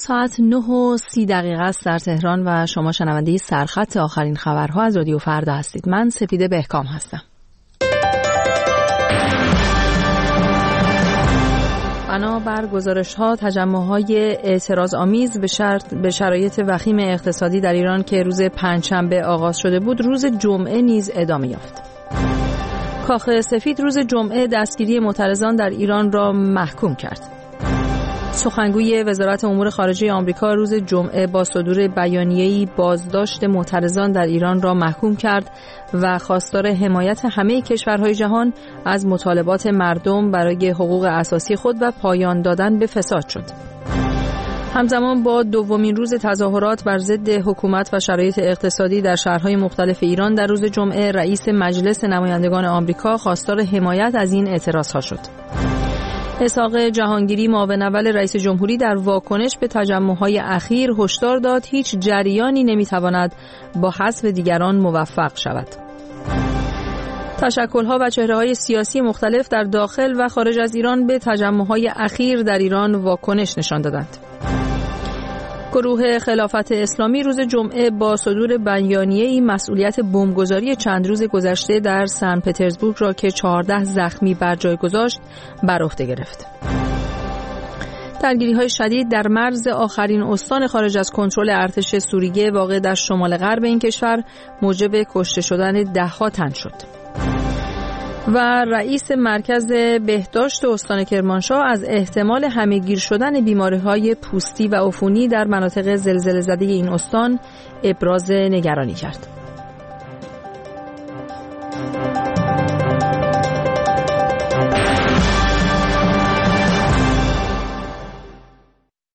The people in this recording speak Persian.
ساعت 9:30 است در تهران و شما شنونده سرخط آخرین خبرها از رادیو فردا هستید. من سپیده بهکام هستم. بنابر گزارش‌ها تجمع‌های اعتراض‌آمیز به شرایط وخیم اقتصادی در ایران که روز پنجشنبه آغاز شده بود، روز جمعه نیز ادامه یافت. کاخ سفید روز جمعه دستگیری معترضان در ایران را محکوم کرد. سخنگوی وزارت امور خارجه آمریکا روز جمعه با صدور بیانیه‌ای بازداشت معترضان در ایران را محکوم کرد و خواستار حمایت همه کشورهای جهان از مطالبات مردم برای حقوق اساسی خود و پایان دادن به فساد شد. همزمان با دومین روز تظاهرات بر ضد حکومت و شرایط اقتصادی در شهرهای مختلف ایران در روز جمعه رئیس مجلس نمایندگان آمریکا خواستار حمایت از این اعتراضها شد. اسحاق جهانگیری معاون اول رئیس جمهوری در واکنش به تجمع‌های اخیر هشدار داد هیچ جریانی نمی‌تواند با حذف دیگران موفق شود. تشکل‌ها و چهره‌های سیاسی مختلف در داخل و خارج از ایران به تجمع‌های اخیر در ایران واکنش نشان دادند. گروه خلافت اسلامی روز جمعه با صدور بیانیه‌ای مسئولیت بمبگذاری چند روز گذشته در سن پترزبورگ را که 14 زخمی بر جای گذاشت بر عهده گرفت. درگیری‌های شدید در مرز آخرین استان خارج از کنترل ارتش سوریه واقع در شمال غرب این کشور موجب کشته شدن ده‌ها تن شد. و رئیس مرکز بهداشت استان کرمانشاه از احتمال همه‌گیر شدن بیماری‌های پوستی و عفونی در مناطق زلزله زده این استان ابراز نگرانی کرد.